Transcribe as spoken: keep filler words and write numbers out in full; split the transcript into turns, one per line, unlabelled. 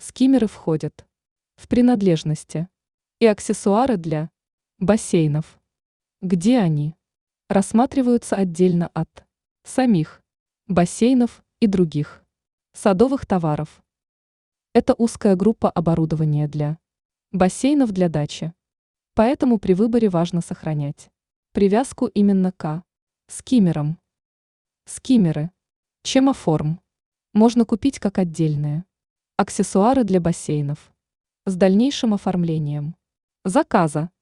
Скиммеры входят в принадлежности и аксессуары для бассейнов. Где они? Рассматриваются отдельно от самих бассейнов и других садовых товаров. Это узкая группа оборудования для бассейнов для дачи. Поэтому при выборе важно сохранять привязку именно к скиммерам. Скиммеры. Чемоформ. Можно купить как отдельные аксессуары для бассейнов с дальнейшим оформлением заказа.